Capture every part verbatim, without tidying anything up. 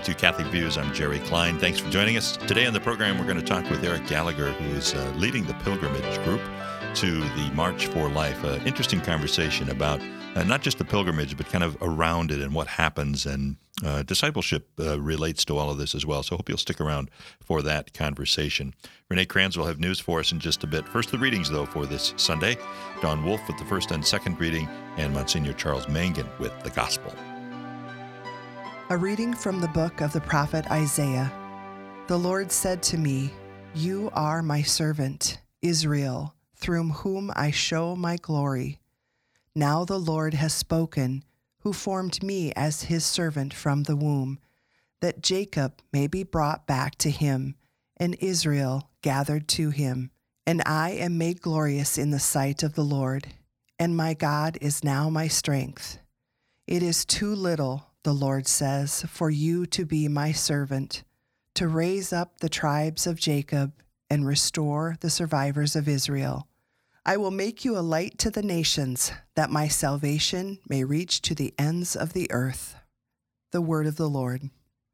to Catholic Views. I'm Jerry Klein. Thanks for joining us. Today on the program, we're going to talk with Eric Gallagher, who is uh, leading the pilgrimage group to the March for Life. An uh, interesting conversation about uh, not just the pilgrimage, but kind of around it and what happens. And uh, discipleship uh, relates to all of this as well. So I hope you'll stick around for that conversation. Renee Kranz will have news for us in just a bit. First, the readings, though, for this Sunday. Don Wolf with the first and second reading, and Monsignor Charles Mangan with the Gospel. A reading from the book of the prophet Isaiah. The Lord said to me, "You are my servant, Israel, through whom I show my glory. Now the Lord has spoken, who formed me as his servant from the womb, that Jacob may be brought back to him, and Israel gathered to him. And I am made glorious in the sight of the Lord, and my God is now my strength. It is too little, the Lord says, for you to be my servant, to raise up the tribes of Jacob and restore the survivors of Israel. I will make you a light to the nations, that my salvation may reach to the ends of the earth." The word of the Lord.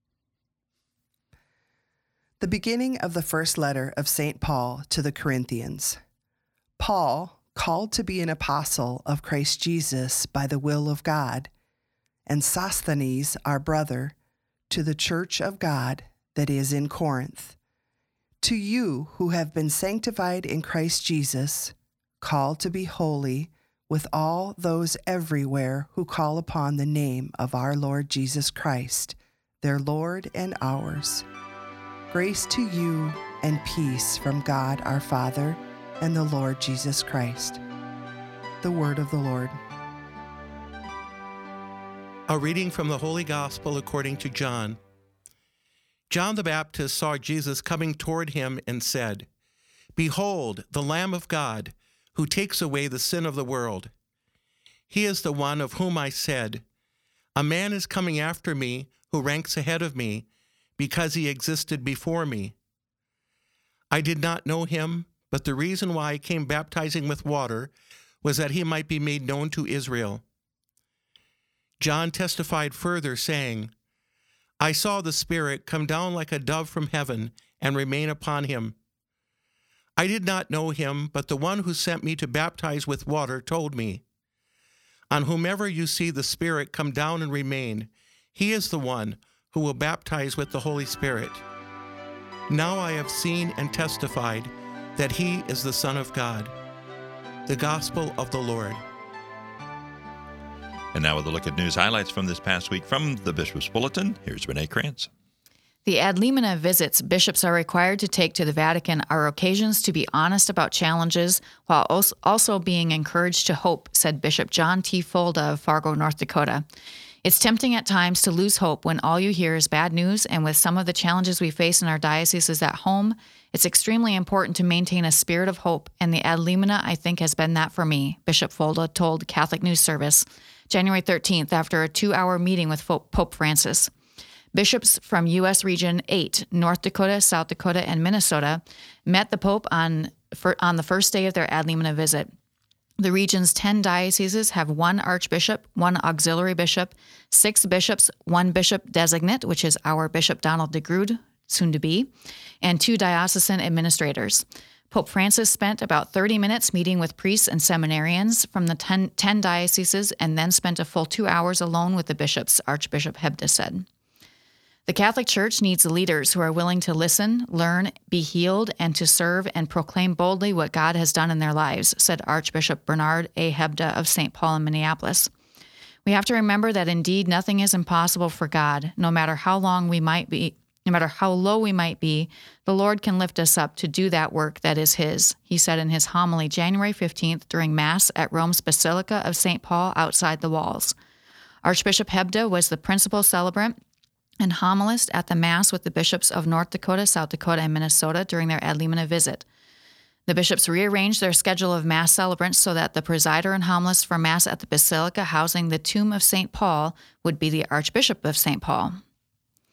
The beginning of the first letter of Saint Paul to the Corinthians. Paul, called to be an apostle of Christ Jesus by the will of God, and Sosthenes, our brother, to the church of God that is in Corinth. To you who have been sanctified in Christ Jesus, called to be holy, with all those everywhere who call upon the name of our Lord Jesus Christ, their Lord and ours. Grace to you and peace from God our Father and the Lord Jesus Christ. The word of the Lord. A reading from the Holy Gospel according to John. John the Baptist saw Jesus coming toward him and said, "Behold, the Lamb of God, who takes away the sin of the world. He is the one of whom I said, 'A man is coming after me who ranks ahead of me, because he existed before me.' I did not know him, but the reason why I came baptizing with water was that he might be made known to Israel." John testified further, saying, "I saw the Spirit come down like a dove from heaven and remain upon him. I did not know him, but the one who sent me to baptize with water told me, 'On whomever you see the Spirit come down and remain, he is the one who will baptize with the Holy Spirit.' Now I have seen and testified that he is the Son of God." The Gospel of the Lord. And now with a look at news highlights from this past week from the Bishop's Bulletin, here's Renee Kranz. The ad limina visits bishops are required to take to the Vatican are occasions to be honest about challenges while also being encouraged to hope, said Bishop John T. Folda of Fargo, North Dakota. It's tempting at times to lose hope when all you hear is bad news, and with some of the challenges we face in our dioceses at home, it's extremely important to maintain a spirit of hope, and the ad limina, I think, has been that for me, Bishop Folda told Catholic News Service January thirteenth after a two-hour meeting with Pope Francis. Bishops from U S Region eight, North Dakota, South Dakota, and Minnesota, met the Pope on, for, on the first day of their ad limina visit. The region's ten dioceses have one archbishop, one auxiliary bishop, six bishops, one bishop designate, which is our Bishop Donald DeGrood, soon to be, and two diocesan administrators. Pope Francis spent about thirty minutes meeting with priests and seminarians from the ten, ten dioceses and then spent a full two hours alone with the bishops, Archbishop Hebda said. The Catholic Church needs leaders who are willing to listen, learn, be healed, and to serve and proclaim boldly what God has done in their lives, said Archbishop Bernard A. Hebda of Saint Paul in Minneapolis. We have to remember that indeed nothing is impossible for God. No matter how long we might be, no matter how low we might be, the Lord can lift us up to do that work that is His, he said in his homily January fifteenth during Mass at Rome's Basilica of Saint Paul outside the walls. Archbishop Hebda was the principal celebrant and homilist at the Mass with the bishops of North Dakota, South Dakota, and Minnesota during their ad limina visit. The bishops rearranged their schedule of Mass celebrants so that the presider and homilist for Mass at the Basilica housing the tomb of Saint Paul would be the Archbishop of Saint Paul.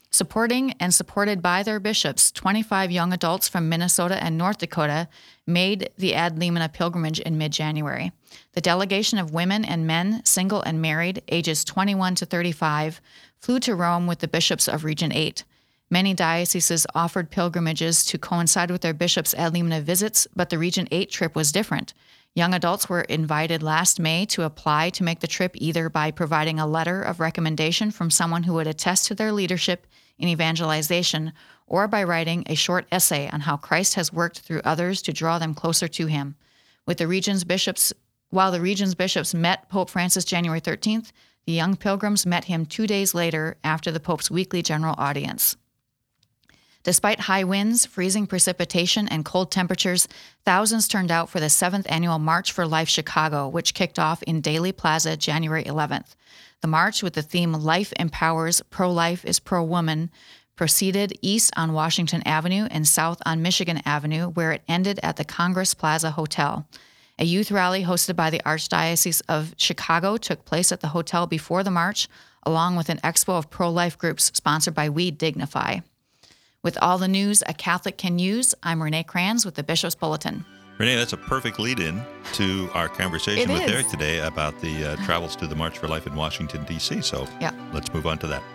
Supporting and supported by their bishops, twenty-five young adults from Minnesota and North Dakota made the Ad Limina pilgrimage in mid-January. The delegation of women and men, single and married, ages twenty-one to thirty-five, flew to Rome with the bishops of Region eight. Many dioceses offered pilgrimages to coincide with their bishops' Ad Limina visits, but the Region eight trip was different. Young adults were invited last May to apply to make the trip either by providing a letter of recommendation from someone who would attest to their leadership in evangelization, or by writing a short essay on how Christ has worked through others to draw them closer to him. With the region's bishops, while the region's bishops met Pope Francis January thirteenth, the young pilgrims met him two days later after the Pope's weekly general audience. Despite high winds, freezing precipitation, and cold temperatures, thousands turned out for the seventh annual March for Life Chicago, which kicked off in Daley Plaza January eleventh. The march, with the theme Life Empowers, Pro-Life is Pro-Woman, proceeded east on Washington Avenue and south on Michigan Avenue, where it ended at the Congress Plaza Hotel. A youth rally hosted by the Archdiocese of Chicago took place at the hotel before the march, along with an expo of pro-life groups sponsored by We Dignify. With all the news a Catholic can use, I'm Renee Kranz with the Bishop's Bulletin. Renee, that's a perfect lead-in to our conversation It with is. Eric today about the uh, travels to the March for Life in Washington, D C So Yeah. let's move on to that.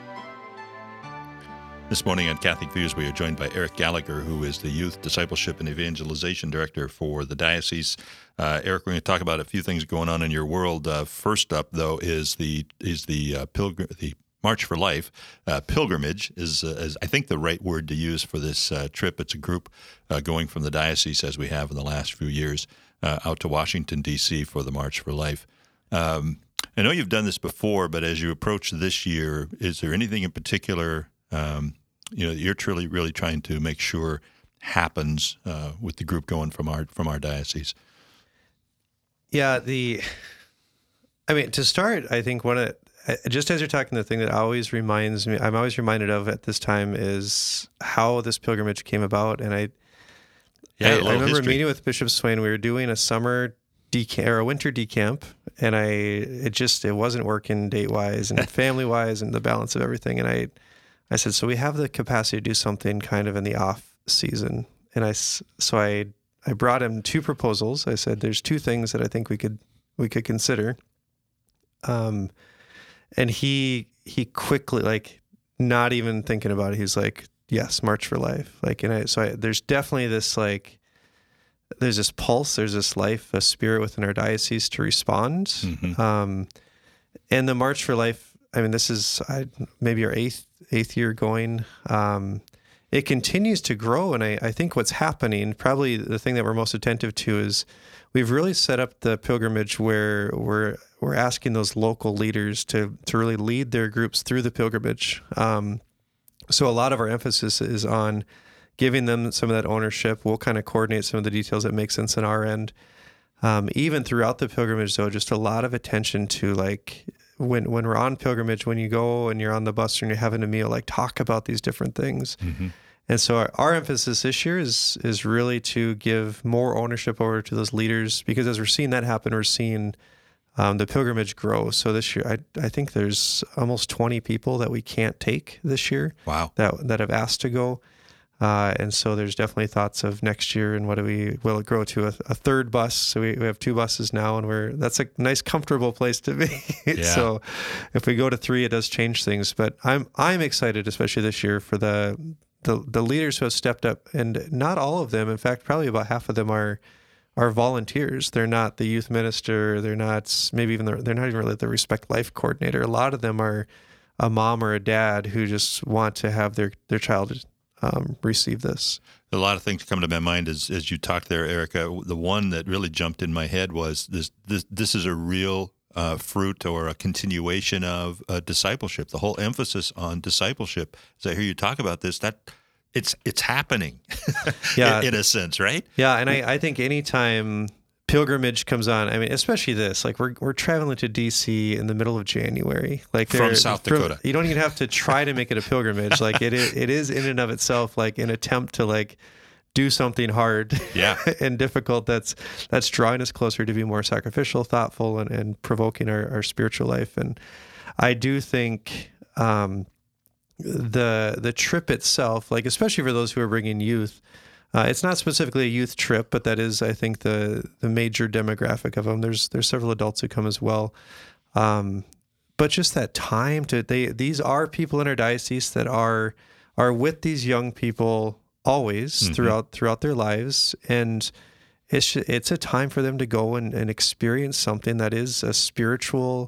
This morning on Catholic Views, we are joined by Eric Gallagher, who is the Youth Discipleship and Evangelization Director for the diocese. Uh, Eric, we're going to talk about a few things going on in your world. Uh, first up, though, is the is the uh, pilgrim the March for Life uh, pilgrimage is, uh, is, I think, the right word to use for this uh, trip. It's a group uh, going from the diocese, as we have in the last few years, uh, out to Washington, D C for the March for Life. Um, I know you've done this before, but as you approach this year, is there anything in particular um, you know you're truly really trying to make sure happens uh, with the group going from our from our diocese? Yeah, the. I mean, to start, I think one of just as you're talking, the thing that always reminds me, I'm always reminded of at this time is how this pilgrimage came about. And I, yeah, I, a I little remember history. meeting with Bishop Swain. We were doing a summer decamp or a winter decamp, and I, it just, it wasn't working date wise and family wise and the balance of everything. And I, I said, so we have the capacity to do something kind of in the off season. And I, so I, I brought him two proposals. I said, there's two things that I think we could, we could consider. Um, And he he quickly, like, not even thinking about it, he's like, yes, March for Life. Like, and I, so I, there's definitely this, like, there's this pulse, there's this life, a spirit within our diocese to respond. Mm-hmm. Um, and the March for Life, I mean, this is I, maybe our eighth eighth year going. Um, it continues to grow, and I, I think what's happening, probably the thing that we're most attentive to is we've really set up the pilgrimage where we're we're asking those local leaders to to really lead their groups through the pilgrimage. Um, so a lot of our emphasis is on giving them some of that ownership. We'll kind of coordinate some of the details that make sense on our end. Um, even throughout the pilgrimage, though, just a lot of attention to, like, when when we're on pilgrimage, when you go and you're on the bus and you're having a meal, like, talk about these different things. Mm-hmm. And so our, our emphasis this year is is really to give more ownership over to those leaders, because as we're seeing that happen, we're seeing um, the pilgrimage grow. So this year, I I think there's almost twenty people that we can't take this year. Wow. That that have asked to go. Uh, and so there's definitely thoughts of next year and what do we, will it grow to a, a third bus? So we, we have two buses now, and we're, that's a nice, comfortable place to be. Yeah. So if we go to three, it does change things, but I'm, I'm excited, especially this year, for the, the, the leaders who have stepped up, and not all of them. In fact, probably about half of them are, are volunteers. They're not the youth minister. They're not, maybe even, the, they're not even really the Respect Life coordinator. A lot of them are a mom or a dad who just want to have their, their child Um, receive this. A lot of things come to my mind as as you talked there, Erica. The one that really jumped in my head was this. This this is a real uh, fruit or a continuation of uh, discipleship. The whole emphasis on discipleship. As I hear you talk about this, that it's it's happening. Yeah, in, in a sense, right? Yeah, and I, I think anytime pilgrimage comes on, I mean, especially this, like we're we're traveling to D C in the middle of January, like from South Dakota. You don't even have to try to make it a pilgrimage. Like it is, it is in and of itself like an attempt to like do something hard, yeah, and difficult. That's that's drawing us closer to be more sacrificial, thoughtful, and, and provoking our, our spiritual life. And I do think um, the the trip itself, like especially for those who are bringing youth, uh, it's not specifically a youth trip, but that is, I think, the the major demographic of them. There's there's several adults who come as well, um, but just that time to they these are people in our diocese that are are with these young people always mm-hmm. throughout throughout their lives, and it's it's a time for them to go and, and experience something that is a spiritual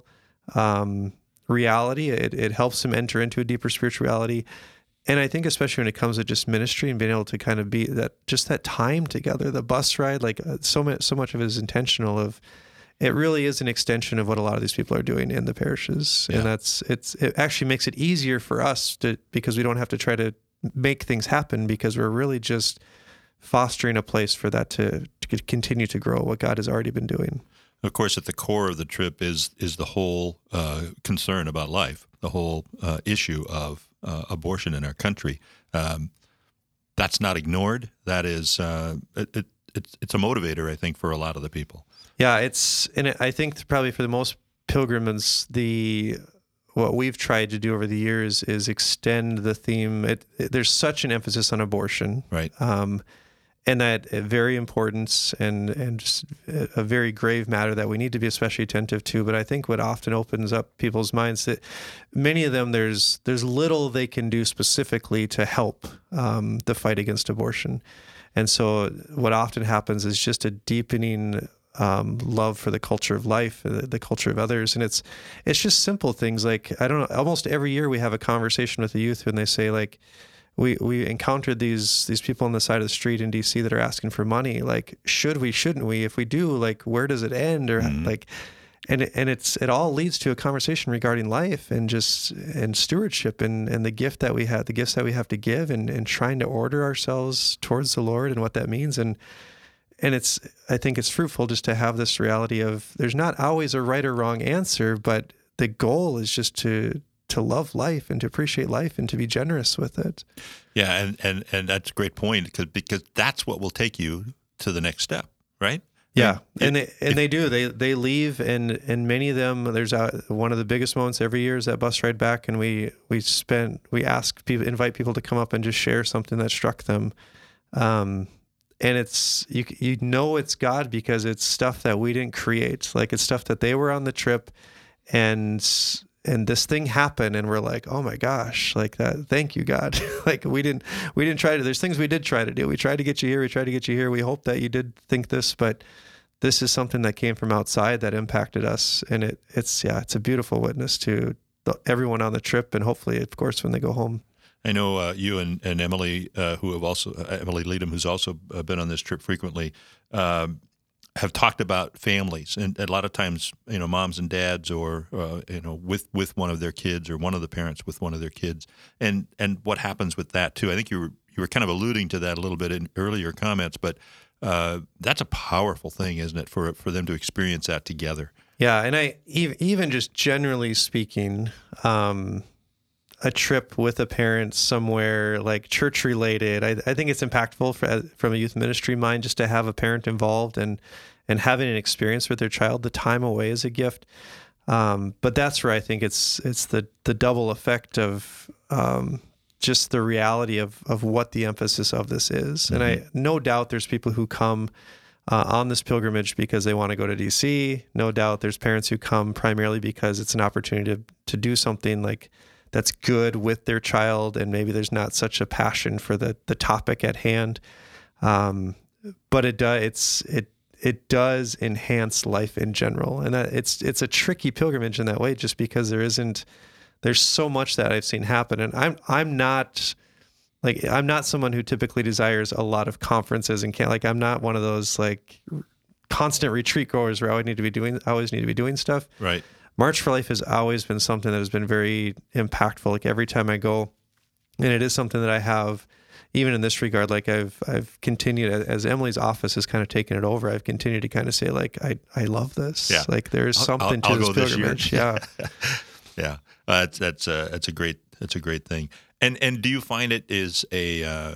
um, reality. It it helps them enter into a deeper spirituality. And I think especially when it comes to just ministry and being able to kind of be that, just that time together, the bus ride, like uh, so much, so much of it is intentional of, it really is an extension of what a lot of these people are doing in the parishes. Yeah. And that's, it's, it actually makes it easier for us to, because we don't have to try to make things happen, because we're really just fostering a place for that to, to continue to grow what God has already been doing. Of course, at the core of the trip is, is the whole uh, concern about life, the whole uh, issue of Uh, abortion in our country. Um, that's not ignored. That is, uh, it, it, it's it's a motivator, I think, for a lot of the people. Yeah, it's, and I think probably for the most pilgrims, the what we've tried to do over the years is extend the theme. It, it, there's such an emphasis on abortion, right? Um, and that very important and and just a very grave matter that we need to be especially attentive to. But I think what often opens up people's minds, that many of them, there's there's little they can do specifically to help um, the fight against abortion. And so what often happens is just a deepening um, love for the culture of life, the, the culture of others. And it's it's just simple things like, I don't know, almost every year we have a conversation with the youth and they say, like, We we encountered these these people on the side of the street in D C that are asking for money. Like, should we, shouldn't we? If we do, like, where does it end? Or mm-hmm. like, and it, and it's it all leads to a conversation regarding life and just and stewardship and, and the gift that we have, the gifts that we have to give, and, and trying to order ourselves towards the Lord and what that means. And and it's I think it's fruitful just to have this reality of there's not always a right or wrong answer, but the goal is just to. to love life and to appreciate life and to be generous with it. Yeah, and, and, and that's a great point, because because that's what will take you to the next step, right? Yeah, and they and they do. They they leave, and and many of them. There's a, one of the biggest moments every year is that bus ride back, and we we spend we ask people, invite people to come up and just share something that struck them, um, and it's you you know it's God, because it's stuff that we didn't create. Like, it's stuff that they were on the trip, and. And this thing happened, and we're like, oh my gosh, like that. Thank you, God. Like we didn't, we didn't try to, there's things we did try to do. We tried to get you here. We tried to get you here. We hope that you did think this, but this is something that came from outside that impacted us. And it, it's, yeah, it's a beautiful witness to the, everyone on the trip. And hopefully, of course, when they go home. I know uh, you and, and Emily, uh, who have also, uh, Emily Leadham, who's also uh, been on this trip frequently, um, have talked about families, and a lot of times, you know, moms and dads, or uh, you know, with, with one of their kids, or one of the parents with one of their kids, and and what happens with that too. I think you were you were kind of alluding to that a little bit in earlier comments, but uh, that's a powerful thing, isn't it, for for them to experience that together? Yeah, and I even just generally speaking, um, a trip with a parent somewhere like church related, I, I think it's impactful for, from a youth ministry mind, just to have a parent involved and and having an experience with their child. The time away is a gift, um, but that's where I think it's it's the the double effect of um, just the reality of of what the emphasis of this is. Mm-hmm. And I no doubt there's people who come uh, on this pilgrimage because they want to go to D C. No doubt there's parents who come primarily because it's an opportunity to to do something like that's good with their child, and maybe there's not such a passion for the the topic at hand. Um, but it does it's it it does enhance life in general, and that it's it's a tricky pilgrimage in that way, just because there isn't there's so much that I've seen happen, and I'm I'm not like I'm not someone who typically desires a lot of conferences and can't like I'm not one of those like constant retreat goers where I always need to be doing I always need to be doing stuff. Right. March for Life has always been something that has been very impactful. Like every time I go, and it is something that I have, even in this regard, like I've I've continued, as Emily's office has kind of taken it over, I've continued to kind of say, like, I, I love this. Yeah. Like there's something I'll, I'll to this pilgrimage. Yeah. Yeah. Uh, that's, that's, uh, that's a great, that's a great thing. And, and do you find it is a, uh,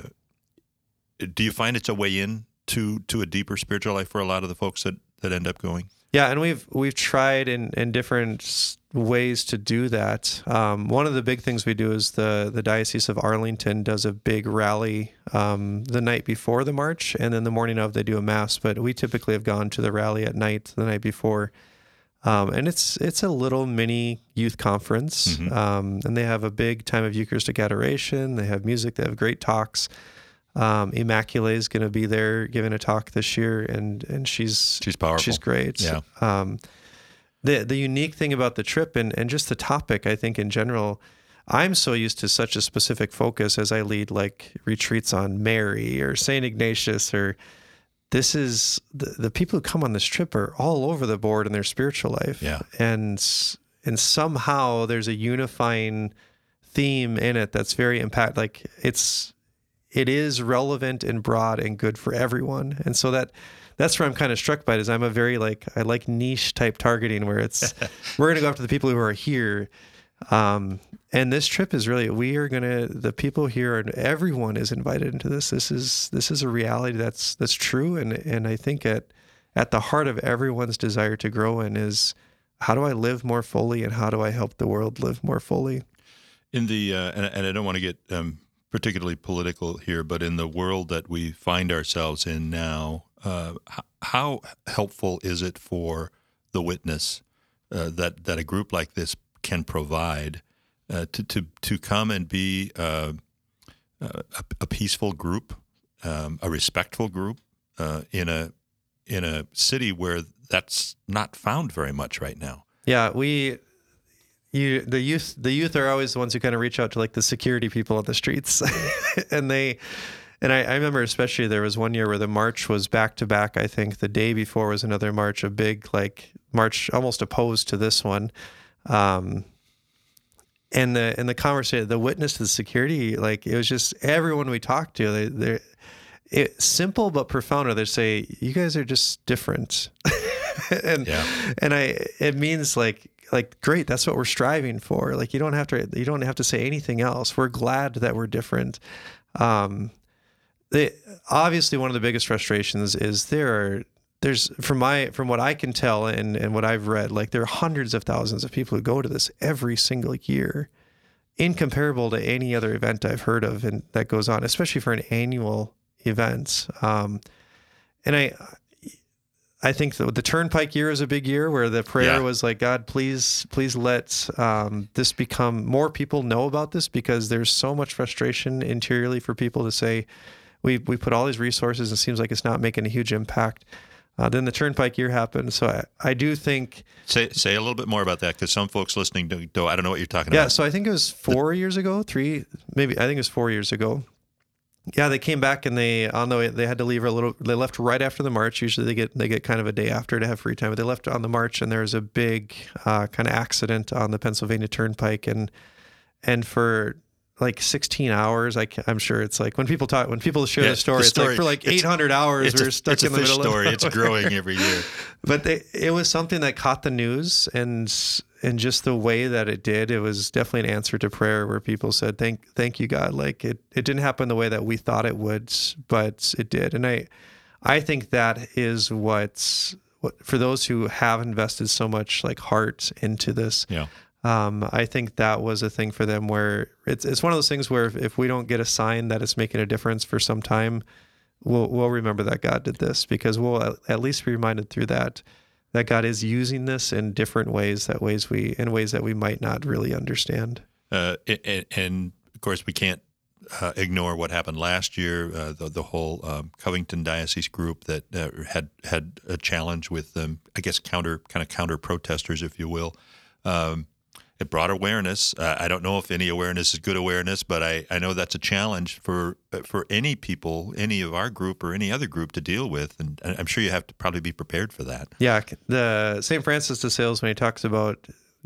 do you find it's a way in to, to a deeper spiritual life for a lot of the folks that, that end up going? Yeah, and we've we've tried in, in different ways to do that. Um, one of the big things we do is the the Diocese of Arlington does a big rally um, the night before the march, and then the morning of they do a mass. But we typically have gone to the rally at night the night before, um, and it's it's a little mini youth conference, mm-hmm. um, and they have a big time of Eucharistic adoration. They have music. They have great talks. Um, Immaculée is going to be there giving a talk this year, and and she's she's powerful. She's great. Yeah. Um, The the unique thing about the trip and, and just the topic, I think in general, I'm so used to such a specific focus as I lead like retreats on Mary or Saint Ignatius, or this is the, the people who come on this trip are all over the board in their spiritual life. Yeah. And and somehow there's a unifying theme in it that's very impact like it's it is relevant and broad and good for everyone. And so that that's where I'm kind of struck by it, is I'm a very like, I like niche type targeting where it's, we're going to go after the people who are here. Um, and this trip is really, we are going to, the people here and everyone is invited into this. This is, this is a reality that's, that's true. And, and I think at, at the heart of everyone's desire to grow in is, how do I live more fully and how do I help the world live more fully? In the, uh, and, and I don't want to get um, particularly political here, but in the world that we find ourselves in now, Uh, how helpful is it for the witness uh, that that a group like this can provide uh, to to to come and be uh, a, a peaceful group, um, a respectful group uh, in a in a city where that's not found very much right now? Yeah, we. You, the youth, the youth are always the ones who kind of reach out to like the security people on the streets, and they. And I, I remember especially there was one year where the march was back to back. I think the day before was another march, a big like march almost opposed to this one. Um, and the and the conversation, the witness to the security, like it was just everyone we talked to, they they're it, simple but profound. They say, "You guys are just different," and yeah. and I it means like. Like, great, that's what we're striving for. Like, you don't have to, you don't have to say anything else. We're glad that we're different. Um, they, obviously, one of the biggest frustrations is there are, there's, from my, from what I can tell and, and what I've read, like there are hundreds of thousands of people who go to this every single year, incomparable to any other event I've heard of and that goes on, especially for an annual event. Um, and I, I think the, the Turnpike year is a big year where the prayer yeah. was like, God, please, please let um, this become, more people know about this, because there's so much frustration interiorly for people to say, we we put all these resources and it seems like it's not making a huge impact. Uh, then the Turnpike year happened. So I, I do think... Say say a little bit more about that, because some folks listening don't, don't, I don't know what you're talking yeah, about. Yeah, so I think it was four the, years ago, three, maybe, I think it was four years ago. Yeah, they came back and they on the way they had to leave a little. They left right after the march. Usually they get they get kind of a day after to have free time. But they left on the march, and there was a big uh, kind of accident on the Pennsylvania Turnpike, and and for like sixteen hours, I can, I'm sure it's like when people talk when people share yeah, the, story, the story, it's like for like eight hundred hours we were stuck it's in a the fish middle story. of It's growing every year. But they, it was something that caught the news, and and just the way that it did, it was definitely an answer to prayer where people said, thank thank you, God. Like it, it didn't happen the way that we thought it would, but it did. And I I think that is what's, what for those who have invested so much like heart into this. Yeah. Um, I think that was a thing for them where it's it's one of those things where if, if we don't get a sign that it's making a difference for some time, we'll we'll remember that God did this, because we'll at, at least be reminded through that that God is using this in different ways, that ways we in ways that we might not really understand. Uh, and, and of course, we can't uh, ignore what happened last year. Uh, the the whole um, Covington Diocese group that uh, had had a challenge with, um, I guess, counter kind of counter protesters, if you will. Um, It brought awareness. Uh, I don't know if any awareness is good awareness, but I, I know that's a challenge for for any people, any of our group or any other group to deal with, and I'm sure you have to probably be prepared for that. Yeah, the Saint Francis de Sales, when he talks about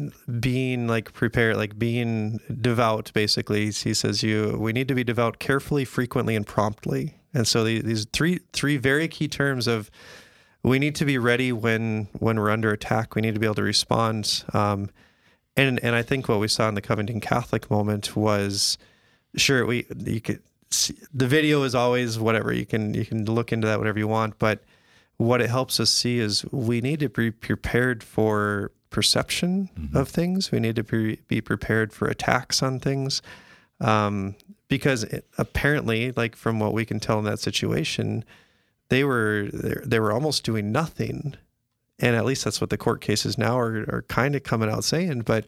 being like prepared, like being devout, basically, he says you we need to be devout carefully, frequently, and promptly. And so these three three very key terms of we need to be ready when when we're under attack. We need to be able to respond. Um, And and I think what we saw in the Covington Catholic moment was, sure, we you could see, the video is always whatever, you can you can look into that whatever you want, but what it helps us see is we need to be prepared for perception mm-hmm. of things. We need to be, be prepared for attacks on things. Um, because it, apparently, like from what we can tell in that situation, they were they were almost doing nothing. And at least that's what the court cases now are, are kind of coming out saying, but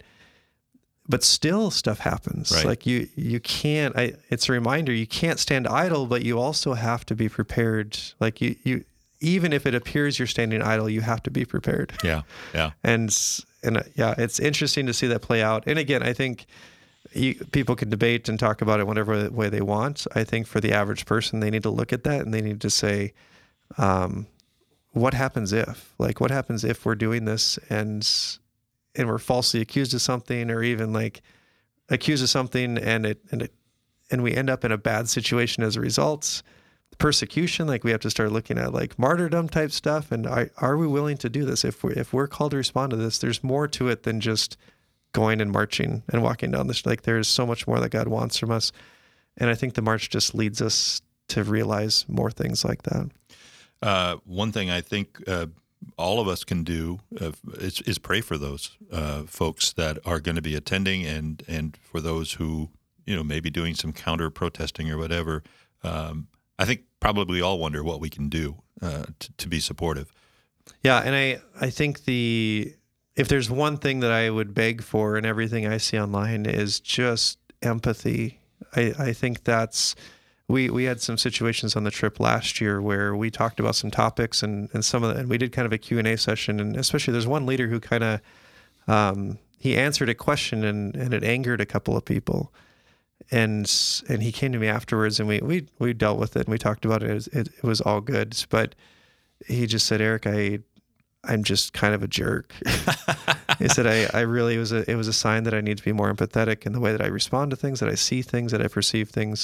but still stuff happens. Right. Like you you can't, I, it's a reminder, you can't stand idle, but you also have to be prepared. Like you, you, even if it appears you're standing idle, you have to be prepared. Yeah. Yeah. And, and uh, yeah, it's interesting to see that play out. And again, I think you, people can debate and talk about it whatever way they want. I think for the average person, they need to look at that and they need to say, um, what happens if, like, what happens if we're doing this and, and we're falsely accused of something, or even like accused of something and it, and it, and we end up in a bad situation as a result. Persecution, like we have to start looking at like martyrdom type stuff. And are, are we willing to do this? If we're, if we're called to respond to this, there's more to it than just going and marching and walking down this. Like there's so much more that God wants from us. And I think the march just leads us to realize more things like that. Uh, one thing I think uh, all of us can do uh, is, is pray for those uh, folks that are going to be attending, and, and for those who, you know, maybe doing some counter protesting or whatever. Um, I think probably all wonder what we can do uh, to, to be supportive. Yeah, and I, I think the if there's one thing that I would beg for in everything I see online is just empathy. I, I think that's we we had some situations on the trip last year where we talked about some topics and, and some of the, and we did kind of a Q and A session, and especially there's one leader who kind of um, he answered a question and, and it angered a couple of people. And and he came to me afterwards, and we, we, we dealt with it, and we talked about it. It was, it, it was all good. But he just said, Eric, I, I'm just kind of a jerk. He said, I, I really, it was, a, it was a sign that I need to be more empathetic in the way that I respond to things, that I see things, that I perceive things.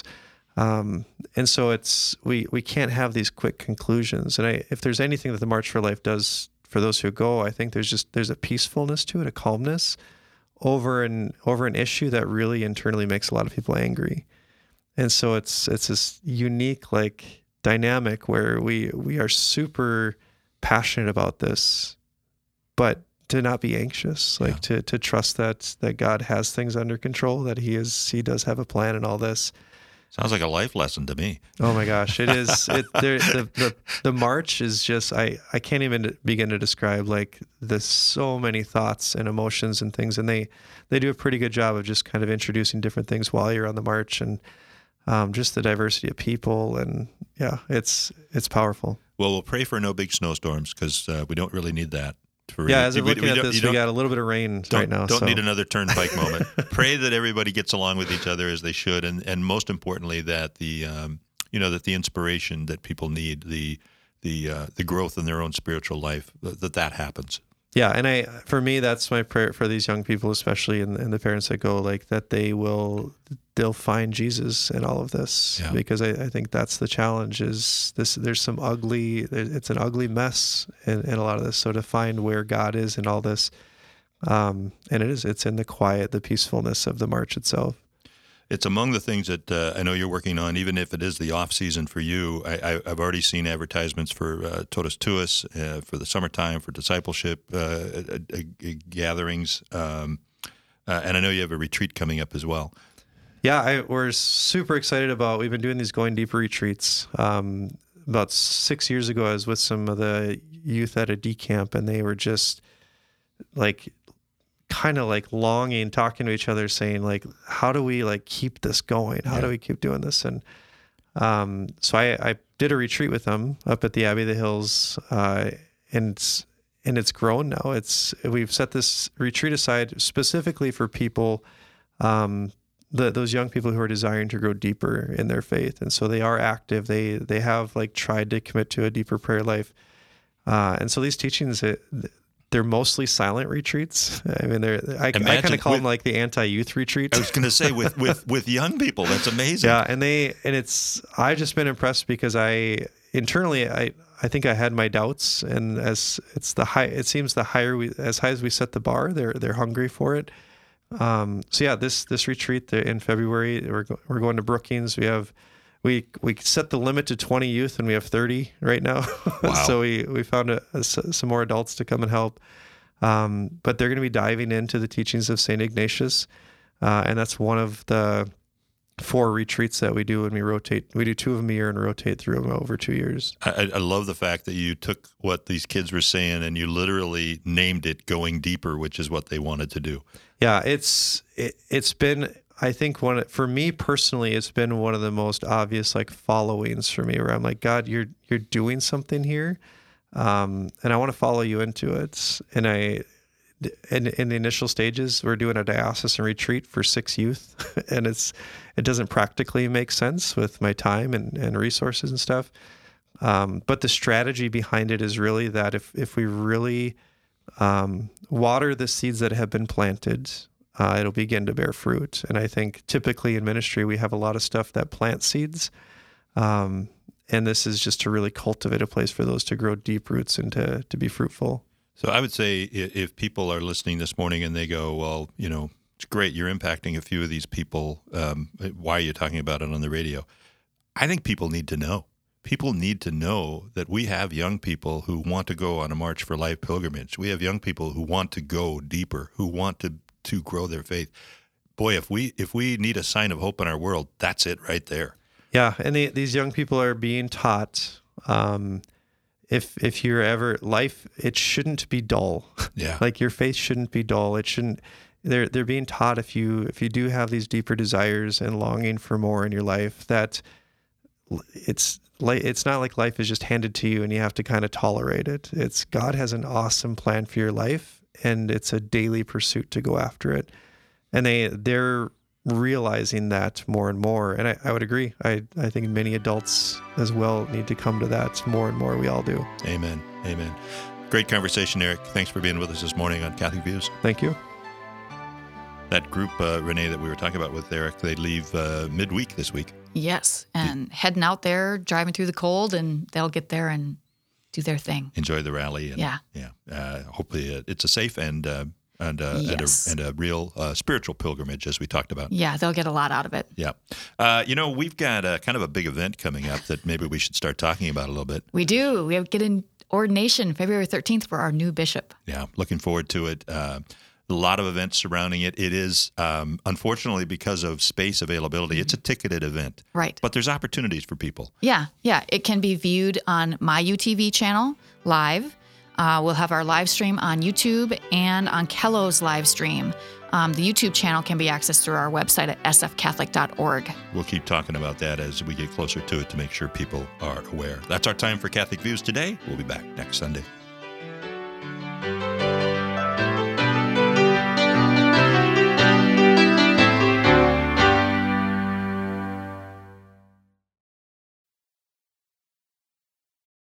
Um, and so it's we, we can't have these quick conclusions. And I, if there's anything that the March for Life does for those who go, I think there's just there's a peacefulness to it, a calmness over an over an issue that really internally makes a lot of people angry. And so it's it's this unique like dynamic where we we are super passionate about this, but to not be anxious, like yeah. to to trust that that God has things under control, that he is he does have a plan in all this. Sounds like a life lesson to me. Oh my gosh, it is. It, there, the, the the march is just, I, I can't even begin to describe, like, there's so many thoughts and emotions and things, and they, they do a pretty good job of just kind of introducing different things while you're on the march, and um, just the diversity of people, and yeah, it's it's powerful. Well, we'll pray for no big snowstorms, because uh, we don't really need that. For yeah, as I'm looking we, we at this, we got a little bit of rain right now. Don't so. need another turnpike moment. Pray that everybody gets along with each other as they should, and, and most importantly, that the um, you know that the inspiration that people need, the the uh, the growth in their own spiritual life, that that happens. Yeah, and I for me, that's my prayer for these young people, especially, and, and the parents that go, like that they will they'll find Jesus in all of this, yeah. because I, I think that's the challenge. Is this there's some ugly, it's an ugly mess in, in a lot of this. So to find where God is in all this, um, and it is it's in the quiet, the peacefulness of the march itself. It's among the things that uh, I know you're working on, even if it is the off season for you. I, I, I've already seen advertisements for uh, Totus Tuus, uh, for the summertime, for discipleship uh, uh, uh, gatherings, um, uh, and I know you have a retreat coming up as well. Yeah, I, we're super excited about. We've been doing these Going Deeper retreats. Um, about six years ago, I was with some of the youth at a D camp, and they were just like. kind of like longing, talking to each other, saying like, how do we like keep this going? How yeah. do we keep doing this? And um, so I, I did a retreat with them up at the Abbey of the Hills, uh, and and it's grown now. It's we've set this retreat aside specifically for people, um, the, those young people who are desiring to grow deeper in their faith, and so they are active. They they have like tried to commit to a deeper prayer life, uh, and so these teachings. It, They're mostly silent retreats. I mean, they're I, I kind of call with, them like the anti-youth retreats. I was going to say with, with, with young people, that's amazing. Yeah, and they and it's I've just been impressed because I internally I, I think I had my doubts, and as it's the high, it seems the higher we as high as we set the bar, they're they're hungry for it. Um, so yeah, this this retreat in February, we're we're going to Brookings. We have we we set the limit to twenty youth, and we have thirty right now. Wow. So we we found a, a, some more adults to come and help. Um, but they're going to be diving into the teachings of Saint Ignatius, uh, and that's one of the four retreats that we do when we rotate. We do two of them a year and rotate through them over two years. I, I love the fact that you took what these kids were saying and you literally named it Going Deeper, which is what they wanted to do. Yeah, it's it, it's been, I think, one for me personally, it's been one of the most obvious like followings for me, where I'm like, God, you're you're doing something here, um, and I want to follow you into it. And I, in, in the initial stages, we're doing a diocesan retreat for six youth, and it's it doesn't practically make sense with my time and, and resources and stuff. Um, but the strategy behind it is really that if if we really um, water the seeds that have been planted, uh, it'll begin to bear fruit. And I think typically in ministry, we have a lot of stuff that plants seeds. Um, and this is just to really cultivate a place for those to grow deep roots and to, to be fruitful. So I would say if people are listening this morning and they go, well, you know, it's great, you're impacting a few of these people. Um, why are you talking about it on the radio? I think people need to know. People need to know that we have young people who want to go on a March for Life pilgrimage. We have young people who want to go deeper, who want to, to grow their faith. Boy, if we if we need a sign of hope in our world, that's it right there. Yeah, and the, these young people are being taught, um, if if you're ever, life, it shouldn't be dull. Yeah. Like your faith shouldn't be dull. It shouldn't, they're they're being taught if you if you do have these deeper desires and longing for more in your life, that it's it's not like life is just handed to you and you have to kind of tolerate it. It's God has an awesome plan for your life, and it's a daily pursuit to go after it. And they they're realizing that more and more. And I, I would agree. I, I think many adults as well need to come to that more and more. We all do. Amen. Amen. Great conversation, Eric. Thanks for being with us this morning on Catholic Views. Thank you. That group, uh, Renee, that we were talking about with Eric, they leave uh, midweek this week. Yes, and Did, heading out there, driving through the cold, and they'll get there and do their thing. Enjoy the rally. And, yeah. Yeah. Uh, hopefully it's a safe and uh, and, uh, yes. and, a, and a real uh, spiritual pilgrimage, as we talked about. Yeah, they'll get a lot out of it. Yeah. Uh, you know, we've got a, kind of a big event coming up that maybe we should start talking about a little bit. We do. We have get an ordination February thirteenth for our new bishop. Yeah, looking forward to it. Uh, a lot of events surrounding it. It is, um, unfortunately, because of space availability, it's a ticketed event. Right. But there's opportunities for people. Yeah, yeah. It can be viewed on my U T V channel live. Uh, we'll have our live stream on YouTube and on Kello's live stream. Um, the YouTube channel can be accessed through our website at s f catholic dot org. We'll keep talking about that as we get closer to it to make sure people are aware. That's our time for Catholic Views today. We'll be back next Sunday.